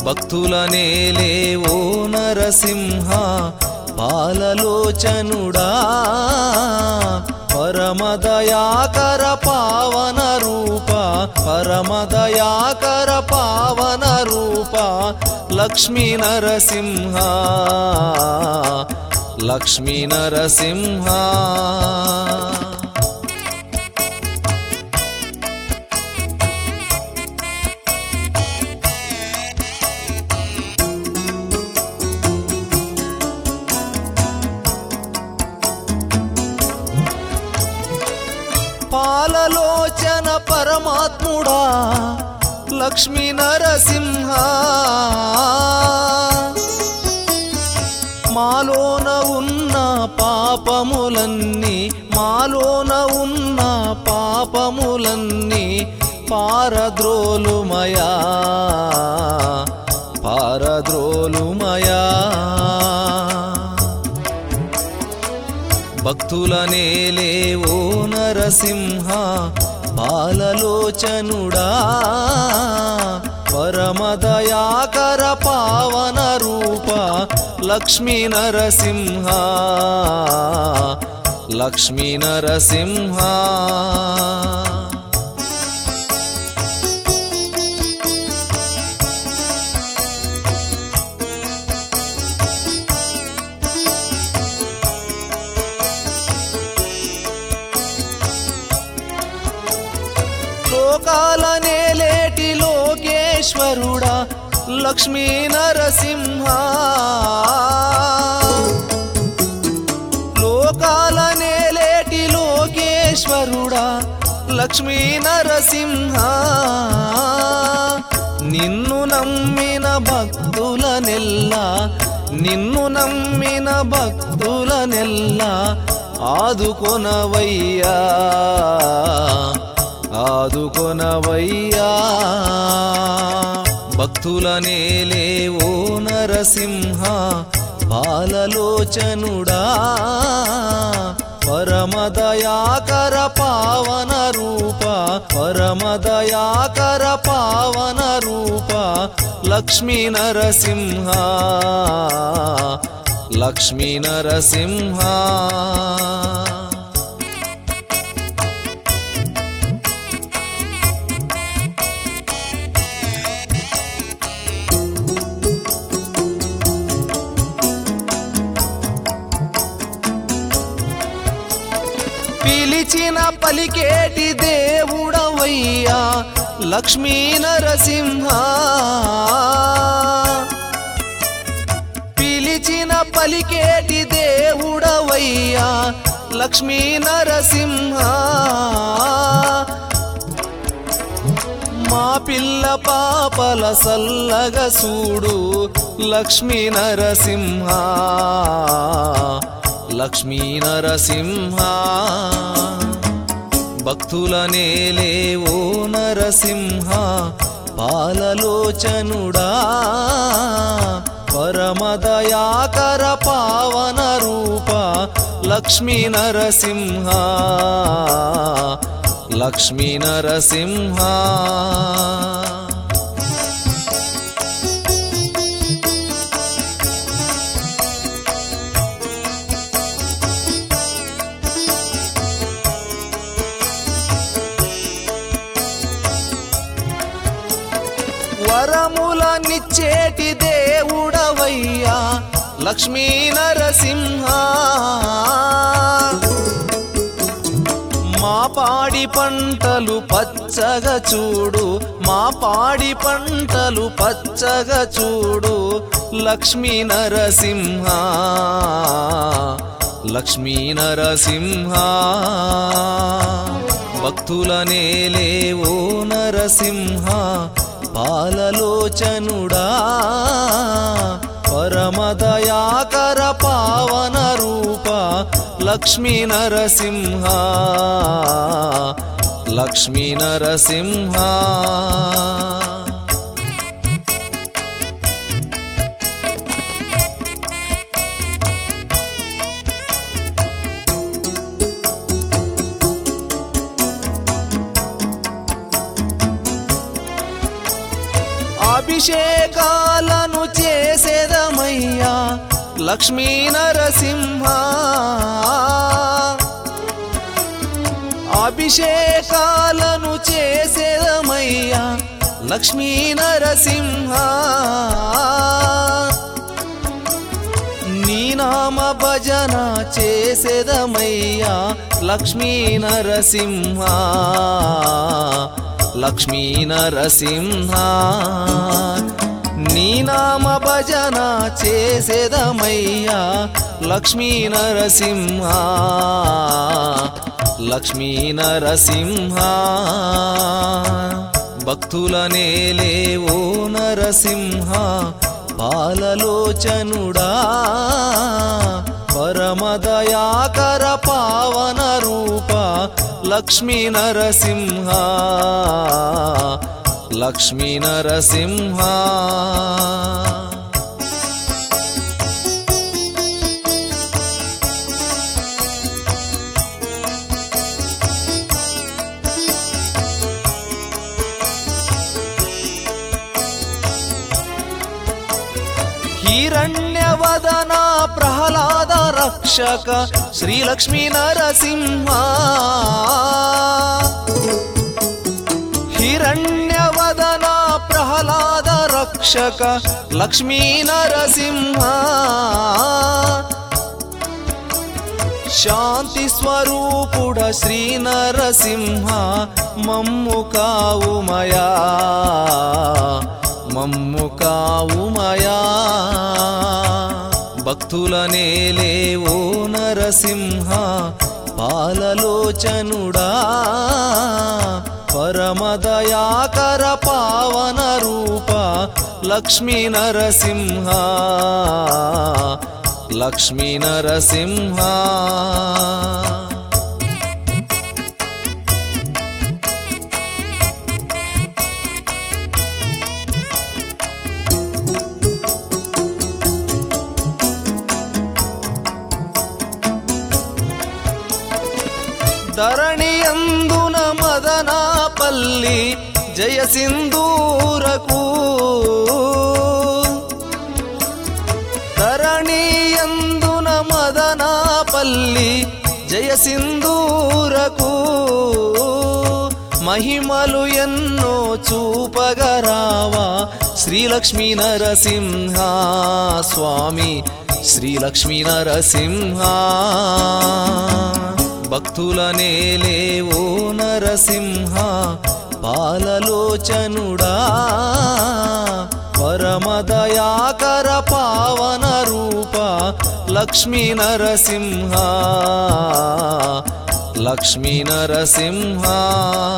భక్తులనేలే ఓ నరసింహ పాలలోచనుడా పరమదయాకర పావన రూప పరమదయాకర పావన రూప లక్ష్మీ నరసింహ లక్ష్మీ నరసింహ పాలలోచన పరమాత్ముడా లక్ష్మీ నరసింహ మాలోన ఉన్న పాపములన్నీ మాలోన ఉన్న పాపములన్నీ పారద్రోలుమయా పారద్రోలుమయా భక్తులనేలే ఓ నరసింహ పాలలోచనుడా పరమదయాకర పావన రూప లక్ష్మీ నరసింహ లక్ష్మీ నరసింహ లోకాలనేలేటి లోకేశ్వరుడా లక్ష్మీ నరసింహ లోకాలనేలేటి లోకేశ్వరుడా లక్ష్మీ నరసింహ నిన్ను నమ్మిన భక్తులనెల్లా నిన్ను నమ్మిన భక్తులనెల్లా ఆదుకొనవయ్యా ఆదుకొనవయ్యా భక్తులనేలే ఓ నరసింహ పాలలోచనుడా పరమదయాకర పావన రూప పరమదయాకర పావన రూప లక్ష్మీ నరసింహ లక్ష్మీ నరసింహ పిలిచిన పలికేటి దేవుడవయ్యా లక్ష్మీ నరసింహ పిలిచిన పలికేటి దేవుడవయ్యా లక్ష్మీ నరసింహ మా పిల్ల పాపల సల్లగ సూడు లక్ష్మీ నరసింహ లక్ష్మీ నరసింహ భక్తులనేలే ఓ నరసింహ పాలలోచనుడా పరమదయాకర పావన రూప లక్ష్మీ నరసింహ లక్ష్మీ నరసింహ వరములనిచ్చేటి దేవుడవయ్యా లక్ష్మీ నరసింహ మా పాడి పంటలు పచ్చగా చూడు మా పాడి పంటలు పచ్చగా చూడు లక్ష్మీ నరసింహ లక్ష్మీ నరసింహ భక్తులనేలే ఓ నరసింహ పాలలోచనుడా పరమదయాకర పావన రూప లక్ష్మీ నరసింహ లక్ష్మీ నరసింహ అభిషేకాలను చేసేదమయ్యా లక్ష్మీ నరసింహ అభిషేకాలను చేసేదమయ్యా లక్ష్మీ నరసింహ నీ నామ భజన చేసేదమయ్యా లక్ష్మీ నరసింహ లక్ష్మీ నరసింహ నీ నామ భజన చేసేదమయ్యా లక్ష్మీ నరసింహ లక్ష్మీ నరసింహ భక్తులనేలేవో నరసింహ పాలలోచనుడా పరమదయాకర పావన రూప లక్ష్మీ నరసింహ లక్ష్మీ నరసింహ हिरण्यवदन प्रह्लाद रक्षक श्री लक्ष्मी नरसिंह हिरण्यवदन प्रह्लाद रक्षक लक्ष्मी नरसिंह शांति स्वरूपुड श्री नरसिंह मम्मु कावुमया మమ్ము కావుమయా భక్తులనేలేవో నరసింహ పాలలోచనుడా పరమదయాకర పావన రూప లక్ష్మీ నరసింహ లక్ష్మీ నరసింహ ధరణియందున మదనాపల్లి జయ సింధూరకు ధరణియందున మదనాపల్లి జయ సింధూరకు మహిమలు ఎన్నో చూపగరావా శ్రీ లక్ష్మీ నరసింహ స్వామి శ్రీ లక్ష్మీ నరసింహ భక్తులనేలేవో నరసింహ పాలలోచనుడా పరమదయాకర పావన రూప లక్ష్మీ నరసింహ లక్ష్మీ నరసింహ